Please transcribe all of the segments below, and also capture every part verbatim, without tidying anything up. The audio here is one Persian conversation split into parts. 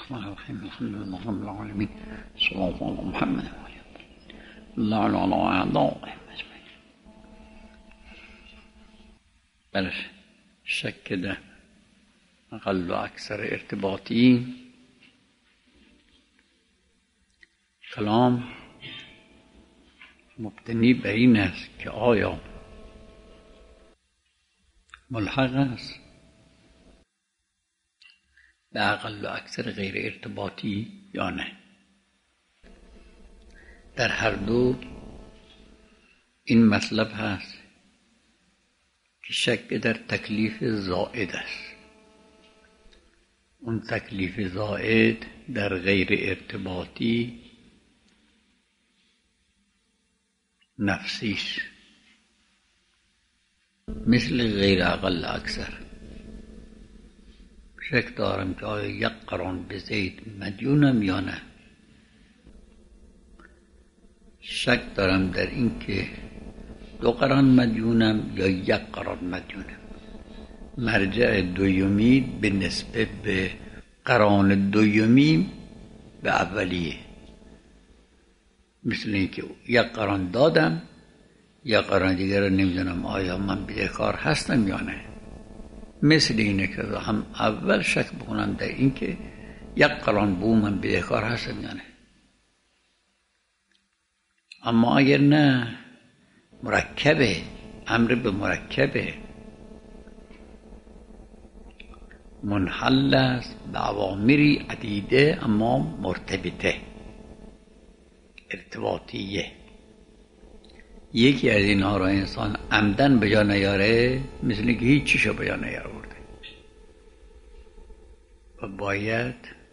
الرحمن الرحیم الحمد لله رب العالمین صلی الله علی محمد و آله الله علی اعدائه اجمعین. بله، شک در اقل و اکثر ارتباطی کلام مبتنی بر این است که آیا ملحق است به اقل و اکثر غیر ارتباطی یا نه. در هر دو این مطلب هست که شک در تکلیف زائد است. اون تکلیف زائد در غیر ارتباطی نفسی است، مثل غیر اقل اکثر. شک دارم که آیا یک قران به زید مدیونم یا نه. شک دارم در این که دو قران مدیونم یا یک قران مدیونم. مرجع دویمی به نسبت به قران دویمی به اولیه، مثل این که یک قران دادم یک قران دیگر رو نمیدونم آیا من بدهکار هستم یا نه. مثل اینه که هم اول شک بکنم در این که یک قران بو من بدهکار هستم یا نه. اما اگر نه، مرکبه، امر به مرکبه، منحل است به عوامری عدیده اما مرتبطه ارتباطیه. یکی از اینها را انسان عمدن به جا نیاره، مثل اینکه هیچ چیشو به جا نیاورده و باید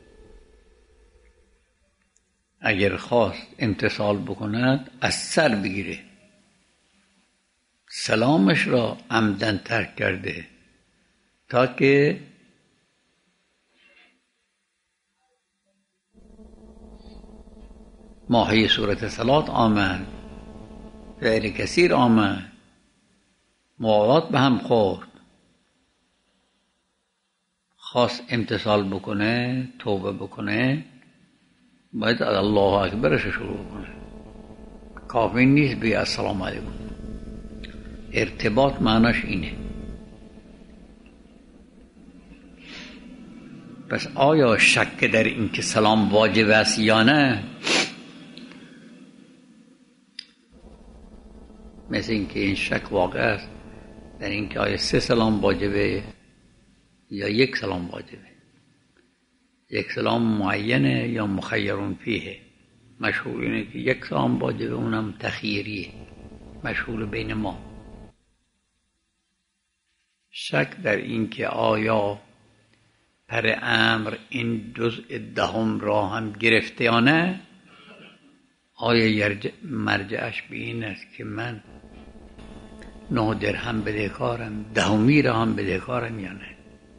اگر خواست امتثال بکند از سر بگیره. سلامش را عمدن ترک کرده تا که ماهی صورت صلات آمد، فعل کثیر آمد، مواد به هم خورد، خواست امتثال بکنه، توبه بکنه، باید الله اکبرش شروع کنه. کافی نیست بگه السلام علیکم. ارتباط معناش اینه. پس آیا شک در این که سلام واجب است یا نه؟ مثل این که این شک واقع است در این که آیا سه سلام واجبه یا یک سلام واجبه. یک سلام معینه یا مخیرون فیه. مشهور اینه که یک سلام واجبه، اونم تخییریه، مشهور بین ما. شک در این که آیا پر امر این جزء دهم را هم گرفته یا نه. آیا مرجعش به این است که من نه درهم بدهکارم، دهمی را هم بدهکارم یا نه.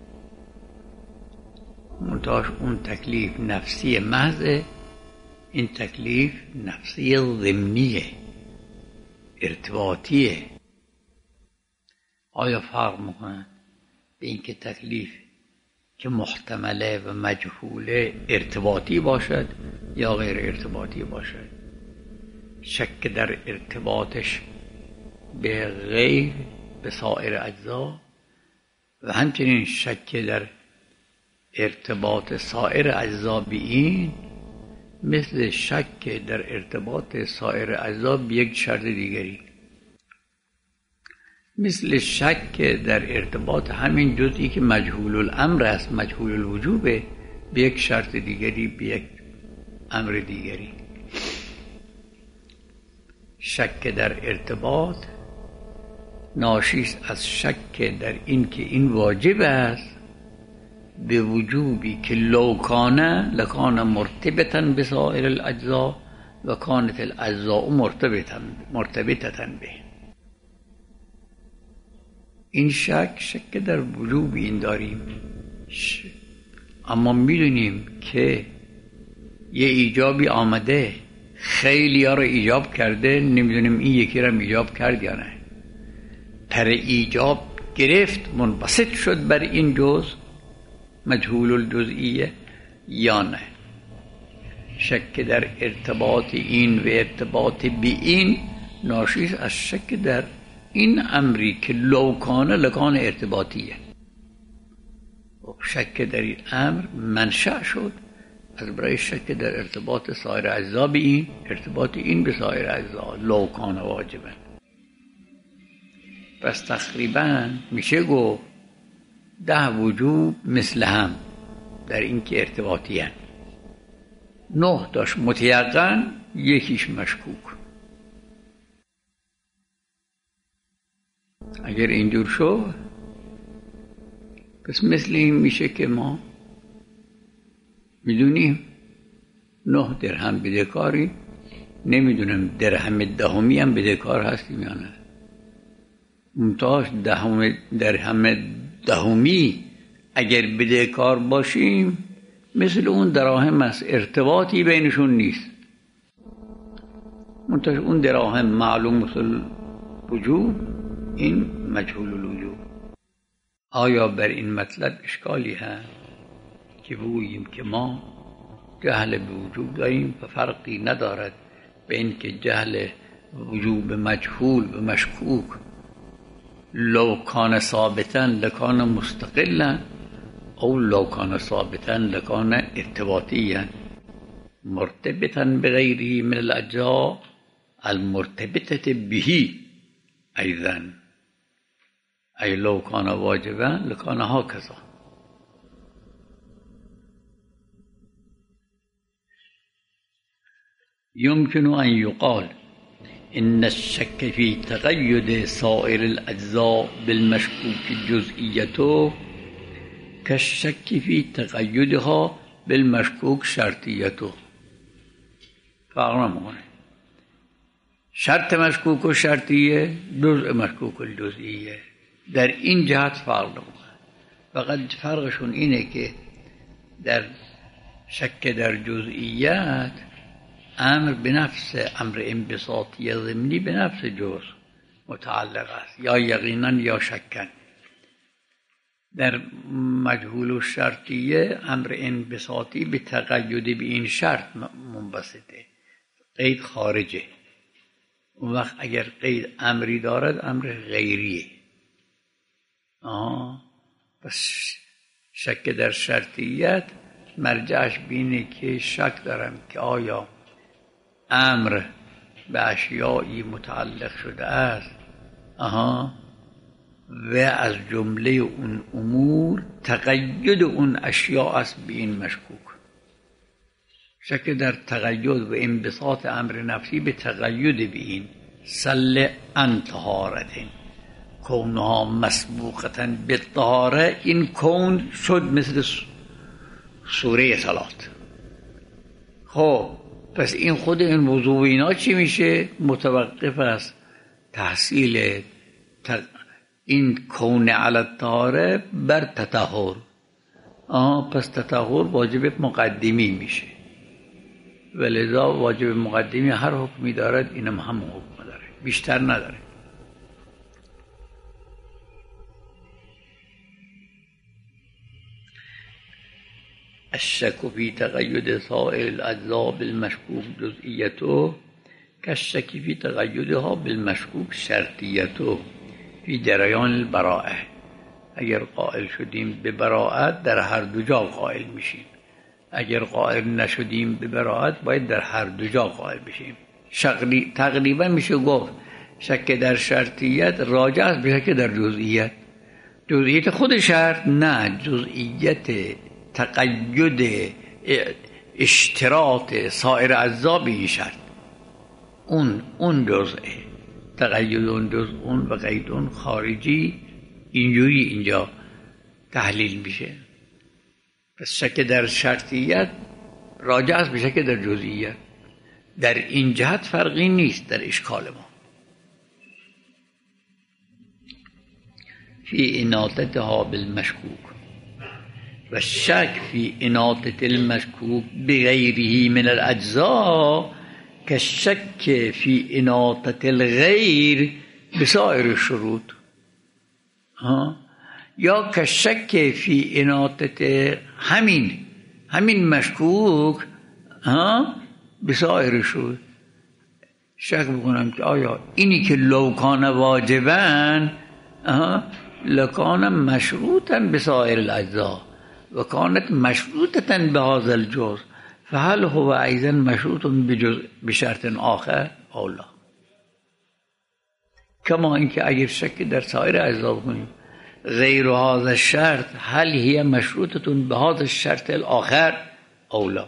منتهاش اون تکلیف نفسی محضه، این تکلیف نفسی ضمنیه، ارتباطیه. آیا فرق میکنه به این که تکلیف که محتمله و مجهوله ارتباطی باشد یا غیر ارتباطی باشد؟ شک در ارتباطش به غیر به سایر اجزا و همچنین شک در ارتباط سایر اجزا به این، مثل شک در ارتباط سایر اجزا به یک شرط دیگری، مثل شک در ارتباط همین جزئی که مجهول الامر است، مجهول الوجوبه، به یک شرط دیگری، به یک امر دیگری. شک در ارتباط ناشی است از شک در این که این واجب است به وجوبی که لو کانه لکان مرتبطا به سایر الاجزا و کانت الاجزاء مرتبطا مرتبطتا به. این شک شک در وجوب این داریم، اما میدونیم که یه ایجابی آمده، خیلی ها رو ایجاب کرده، نمیدونیم این یکی رو ایجاب کرد یا نه. پر ایجاب گرفت، منبسط شد بر این جز مجهول الجزئیه، یا نه. شک در ارتباط این و ارتباط بی این ناشی از شک در این امری که لوکانه لکان ارتباطیه. شک در این امر منشأ شد از برای شک در ارتباط سایر اجزا به این، ارتباط این به سایر اجزا لوکان واجبه. پس تقریبا میشه گفت ده وجوب مثل هم در این که ارتباطی هن. نه داشت متیقن، یکیش مشکوک. اگر اینجور شد پس مثل این میشه که ما میدونیم نه درهم بدهکاری، نمیدونم درهم دهمی هم بدهکار هستیم یا نه. منتها دهم درهم دهمی اگر بدهکار باشیم مثل اون دراهم است، ارتباطی بینشون نیست. منتها اون دراهم معلوم مثل وجوب، این مجهول الوجوب. آیا بر این مطلب اشکالی هست که بگوییم که ما جهل به وجوب داریم و فرقی ندارد بین که جهل وجوب مجهول به مشکوک لو کان ثابتا لکان مستقلا او لو کان ثابتا لکان ارتباطیا مرتبطا بغیره من الاجزاء المرتبطه به ایضا ای لو کان واجبا لکان هکذا. يمكن أن يقال إن الشك في تقيد سائر الأجزاء بالمشكوك جزئيته كالشك في تقيدها بالمشكوك شرطيته. فرق نمیکنه. شرط مشکوک و شرطیه، جزء مشکوک و جزئیه. در این جهت فرق نمیکنه. فقط فرقشون اینه که در شک در جزئیات امر به نفس امر انبساطی ضمنی به نفس جزء متعلق است، یا یقینا یا شکن. در مجهول و شرطیه امر انبساطی به تقید به این شرط منبسطه، قید خارجه. اون وقت اگر قید امری دارد امر غیریه. آه پس شک در شرطیت مرجعش بینه که شک دارم که آیا امر به اشیایی متعلق شده است آها و از جمله اون امور تقید اون اشیاء است به این مشکوک. شک در تقید و انبساط امر نفسی به تقید به این سل عن طهارة کونها مسبوقة بالطهاره، این کون شد مثل سوره صلات. خب پس این خود این موضوع اینا چی میشه؟ متوقف است تحصیل این کون علی الطهاره بر تطهر. آه پس تطهر واجب مقدمی میشه، ولذا واجب مقدمی هر حکمی دارد، اینم هم حکم داره، بیشتر نداره. الشك في تقيد سائر الأجزاء بالمشكوك جزئيته كالشك في تقيدها بالمشكوك شرطيته في جریان البراءة. اگر قائل شدیم به براءت در هر دو جا قائل میشیم، اگر قائل نشدیم به براءت باید در هر دو جا قائل بشیم. تقریبا میشه گفت شک در شرطیت راجع است به شک در جزئیت. جزئیت خود شرط نه، جزئیت تقید اشتراط سایر اجزا به این شرط، اون اون جزئه، تقید اون جزء اون و قید اون خارجی، اینجوری اینجا تحلیل میشه. پس شک در شرطیت راجع است به شک در جزئیت. در این جهت فرقی نیست در اشکال ما. فی اناطتها بالمشکوک و شک فی اناطت المشکوک بغیره من الاجزاء که شک فی اناطت الغیر بسائر الشروط. ها یا که شک فی اناطت همین همین مشکوک ها بسایر شد. شک بکنم که آیا اینی که لو کان واجبن لکان مشروطا بسایر الاجزاء و کانت مشروطتا بهذا الجزء فهل هو ایضا مشروط بشرط آخر او لا. کما اینکه اگر شک در سایر اجزا بکنیم غیر هذا الشرط هل هي مشروطة بهذا الشرط الاخر او لا.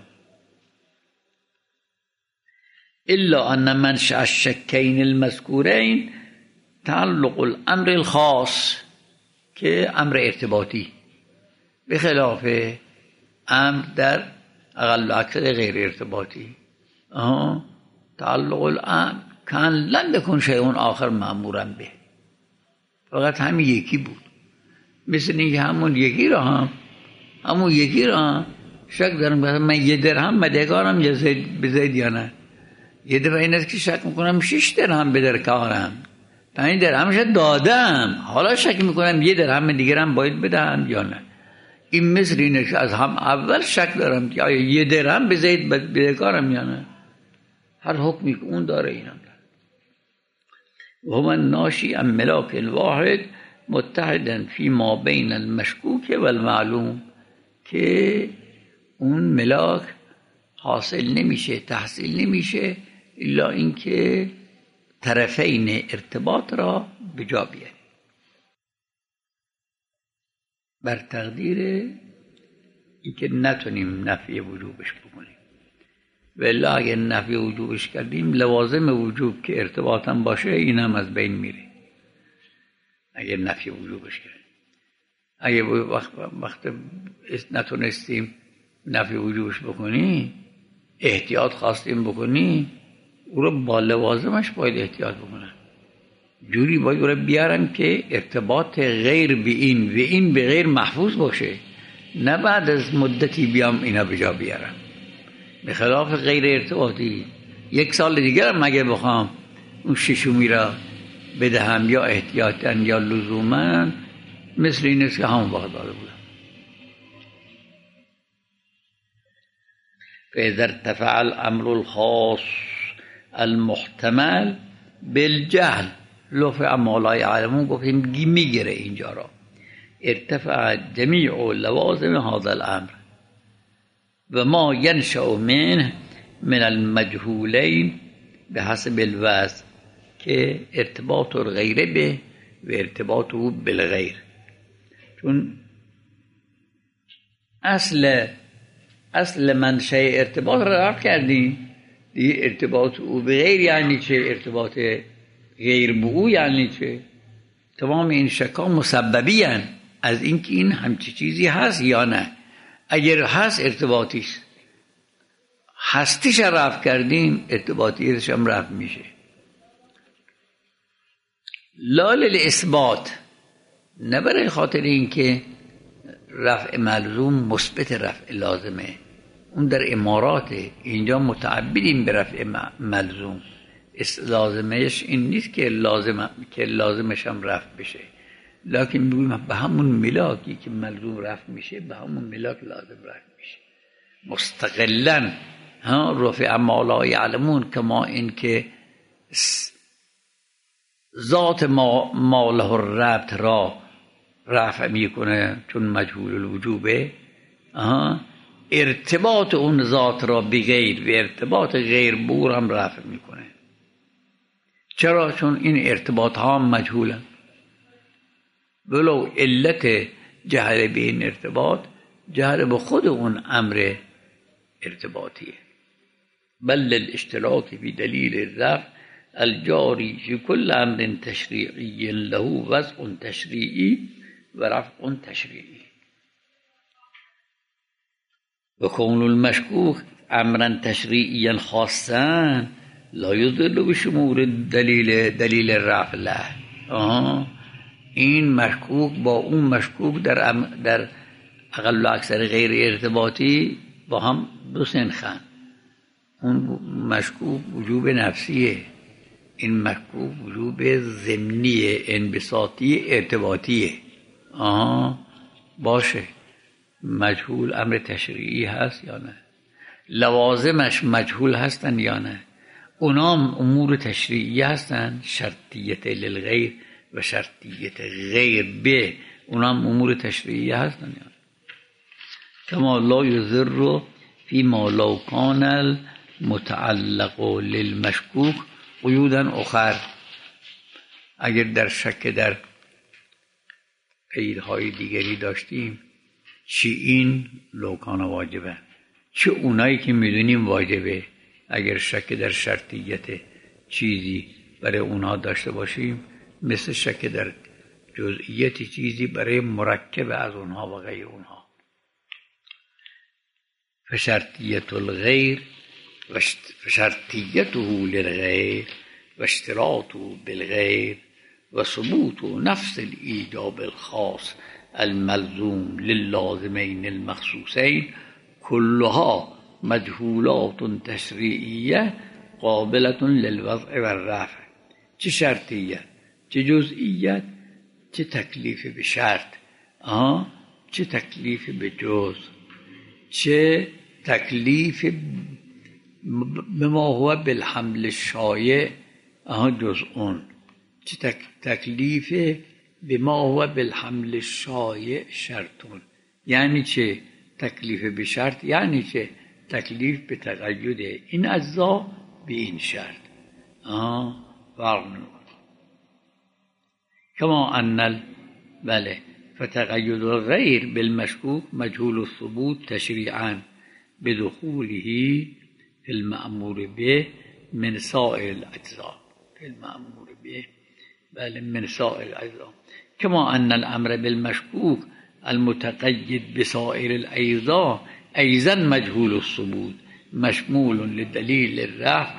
الا ان منشأ الشکین المذکورین تعلق الامر الخاص که امر ارتباطی به خلاف امر در اقل و اکثر غیر ارتباطی. آه. تعلق الامر کان لن یکن شیء آخر مأمورا به، فقط همین یکی بود. مثل اینکه همون یکی را هم همون یکی را هم شک دارم من یه درهم مدهکارم یا زید بزید یا نه. یه دفعه این است که شک میکنم شش درهم بدرکارم، پنج درهمش دادم، حالا شک میکنم یه درهم دیگرم باید بدهم یا نه. این مثل اینه که از هم اول شک دارم که آیا یه درهم بزید بدرکارم یا نه. هر حکمی که اون داره اینم داره. و هم ناشی ام ملاک الواحد متحدن فی ما بین المشکوک و المعلوم، که اون ملاک حاصل نمیشه تحصیل نمیشه الا اینکه طرفین ارتباط را به جا بیاره. بر تقدیر اینکه نتونیم نفی وجوبش بکنیم، ولی اگه نفی وجوبش کردیم لوازم وجوب که ارتباطم باشه این هم از بین میره. اگه نفی وجوبش کردیم، اگه وقت, وقت نتونستیم نفی وجوبش بکنیم احتیاط خواستیم بکنیم، او رو با لوازمش باید احتیاط بکنم. جوری باید او رو بیارم که ارتباط غیر به این و این به غیر محفوظ باشه، نه بعد از مدتی بیام اینا به جا بیارم. به خلاف غیر ارتباطی یک سال دیگر مگه بخوام اون ششمی را بدهم یا احتیاطاً یا لزوماً، مثل این است که همون وقت داده بودم. فاذا ارتفع الامر الخاص المحتمل بالجهل لفع ما لا يعلمون، گفتیم میگیره اینجا را. ارتفع جمیع لوازم هذا الامر و ما ینشأ منه من المجهولین به حسب الوضع، که ارتباط الغیر به و ارتباط او بالغیر. چون اصل اصل منشأ ارتباط را رفع کردیم دیگه، ارتباط او به غیر یعنی چه، ارتباط غیر به او یعنی چه. تمام این شکا مسببی هن از اینکه این همچی چیزی هست یا نه. اگر هست ارتباطیست، هستیش رفع کردیم ارتباطیش هم رفع میشه. لال الاثبات، نه برای خاطر اینکه رفع ملزوم مثبت رفع لازمه، اون در اماراته، اینجا متعبدیم به رفع ملزوم. لازمش این نیست که لازم که لازمش هم رفع بشه، لکن میگویم به همون ملاکی که ملزوم رفع میشه به همون ملاک لازم رفع میشه مستقلاً. ها رفع ما لا یعلمون، کما این که ذات ما ماله الربط را رفع میکنه چون مجهول الوجوبه، ارتباط اون ذات را بغیر و ارتباط غیر بور هم رفع میکنه. چرا؟ چون این ارتباط ها مجهولن، ولو علت جهل به این ارتباط جهل به خود اون امر ارتباطیه. بل الاشتراک فی دلیل الرفع الجاری فی کل امر تشریعی له وضع تشریعی و رفع تشریعی. و کون المشکوک امرا تشریعیا خاصا لا یضل بشمول دلیل دلیل الرفع له. آه. این مشکوک با اون مشکوک در در اقل و اکثر غیر ارتباطی با هم دو سنخن. اون مشکوک وجوب نفسیه، این مشکوک وجوب ضمنیه انبساطی ارتباطیه. آها باشه، مجهول امر تشریعی هست یا نه؟ لوازمش مجهول هستن یا نه؟ اونام امور تشریعی هستن، شرطیت للغیر و شرطیت غیر به اونام امور تشریعی هستن یا نه؟ کما لا یضر فی ما لو کان المتعلق للمشکوک قیودا اخر. اگر در شک در قیدهای دیگری داشتیم، چی این لوکان واجبه، چه اونایی که میدونیم واجبه، اگر شک در شرطیت چیزی برای اونها داشته باشیم، مثل شک در جزئیت چیزی برای مرکب از اونها و غیر اونها. فشرطیت الغیر و شرطیته للغیر و اشتراطه بالغیر و ثبوت نفس الایجاب الخاص الملزوم للازمین المخصوصین كلها مجهولات تشریعیه قابلة للوضع و الرفع. چه شرطیت، چه جزئیت، چه تکلیف به شرط، آه چه تکلیف به جز، چه تکلیف بما هو بالحمل الشایع آه جزء، چه تک تکلیف بما هو بالحمل الشایع شرطون. یعنی چه تکلیف به شرط؟ یعنی چه تکلیف به تقید این اجزا به این شرط. آه فرق نمی‌کنه. کما ان بله فتقید الغیر بالمشکوک مجهول الثبوت تشریعا بدخوله فی المأمور به من سائر الاجزاء. فی المأمور به بله من سائر الاجزاء. كما أن الأمر بالمشكوك المتقيد بسائر الأجزاء أيضا مجهول الثبوت مشمول للدليل الرفع،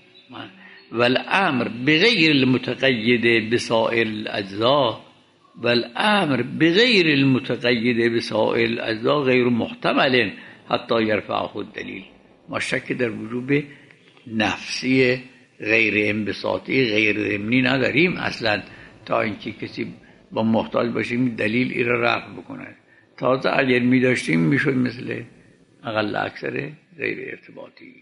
والأمر بغير المتقيد بسائر الأجزاء والأمر بغير المتقيد بسائر الأجزاء غير محتمل حتى يرفعه الدليل. ما شک در وجوب نفسی غیر انبساطی غیر ضمنی نداریم اصلا، تا اینکه کسی با محتاج باشیم دلیل ای را رفع بکنه. تازه اگر می داشتیم می شد مثل اقل اکثر غیر ارتباطی.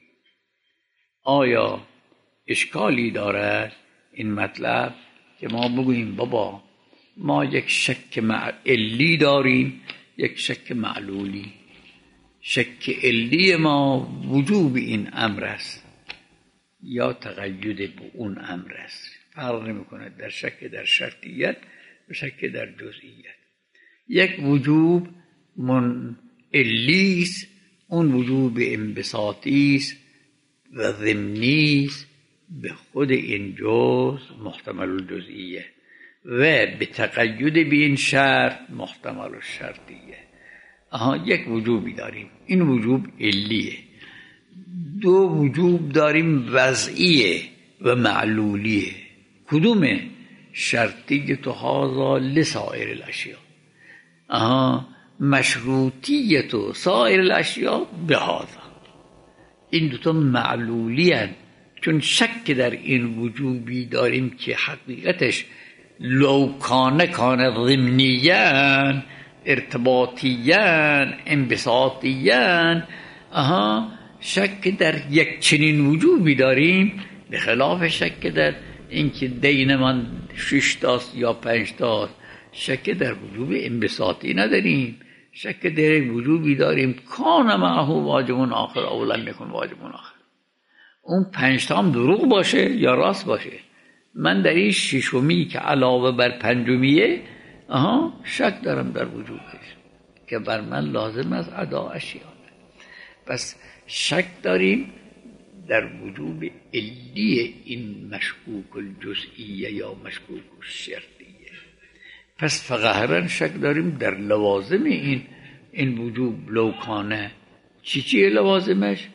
آیا اشکالی دارد این مطلب که ما بگوییم بابا ما یک شک علی داریم، یک شک معلولی؟ شک علی ما وجوب این امر است یا تقید به اون امر است؟ فرق نمی کند در شک در شرطیت و شک در جزئیت. یک وجوب من علیست، اون وجوب انبساطیست و ضمنیست به خود این جز محتمل الجزئیه و به تقید به این شرط محتمل الشرطیه. آها یک وجوبی داریم، این وجوب علیه. دو وجوب داریم وضعیه و معلولیه. کدومه؟ شرطیت هذا لسائر الاشیاء، آها مشروطیت سائر الاشیاء به هذا. این دوتا معلولی هست، چون شک در این وجوبی داریم که حقیقتش لو کان کان ضمنیاً ارتباطیاً انبساطیاً. آها شک در یک چنین وجوبی داریم، به خلاف شک در اینکه دین من شش تاست یا پنج تاست. شک در وجوب انبساطی نداریم، شک در وجوبی داریم کان معه واجب آخر او لم یکن واجب آخر. اون پنج تا هم دروغ باشه یا راست باشه، من در این ششمی که علاوه بر پنجمیه آها شک دارم در وجوبش که بر من لازم است ادا اشیاء. پس شک داریم در وجوب علی این مشکوک الجزئیه یا مشکوک الشرطیه. پس فقهرا شک داریم در لوازم این این وجوب لوکانه. چی چیه لوازمش؟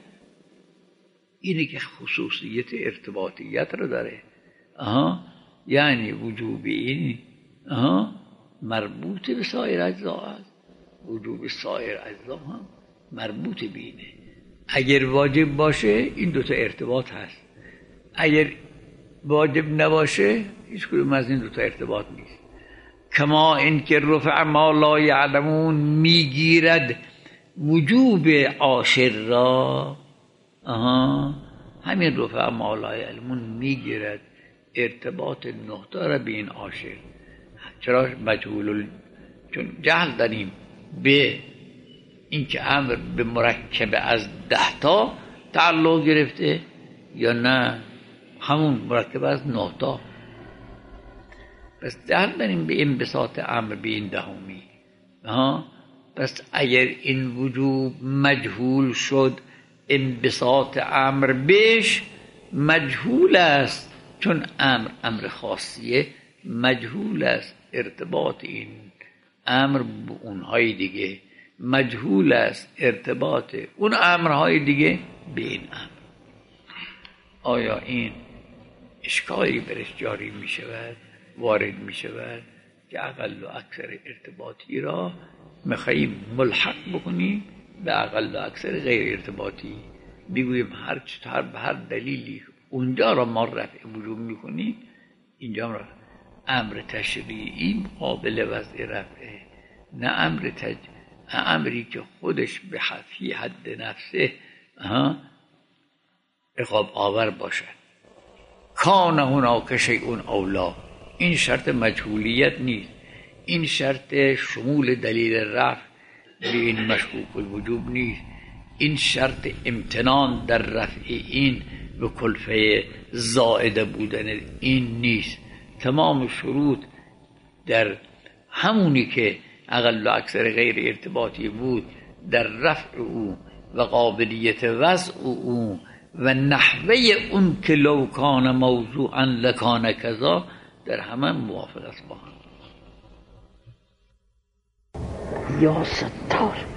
اینه که خصوصیت ارتباطیت رو داره. آها یعنی وجوب این آها مربوط به سایر اجزا است، وجوب سایر اجزا هم مربوط به اینه. اگر واجب باشه این دوتا ارتباط هست، اگر واجب نباشه هیچ کدوم از این دوتا ارتباط نیست. کما اینکه رفع ما لا یعلمون میگیرد وجوب عاشر را. آها، همین رفع ما لا یعلمون میگیرد ارتباط نهتا را به این عاشر. چرا مجهول؟ چون جهل داریم به اینکه امر به مرکب از ده تا تعلق گرفته یا نه همون مرکب از نه تا. پس جهل داریم به انبساط امر به این دهمی. ها، پس اگر این وجوب مجهول شد انبساط امر بهش مجهول است، چون امر امر خاصیه مجهول است. ارتباط این امر به اونهای دیگه مجهول است، ارتباط اون امرهای دیگه به این امر. آیا این اشکالی برش جاری می شود، وارد می شود که اقل و اکثر ارتباطی را میخواییم ملحق بکنیم به اقل و اکثر غیر ارتباطی، بگوییم هر چطور به هر دلیلی اونجا را ما رفع وجوب میکنیم، اینجا را امر تشریعی قابل وضع رفعه، نه امر تج... امری که خودش به فی حد نفسه عقاب آور باشد. کان هناک شیء اولا، این شرط مجهولیت نیست، این شرط شمول دلیل رفع به این مشکوک الوجوب نیست، این شرط امتنان در رفع این به کلفه زائده بودن این نیست. تمام شروط در همونی که اقل و اکثر غیر ارتباطی بود در رفع او و قابلیت وضع او و نحوه اون که لو کان موضوعا لکان کذا در همه موافق است با هم. یا ستار.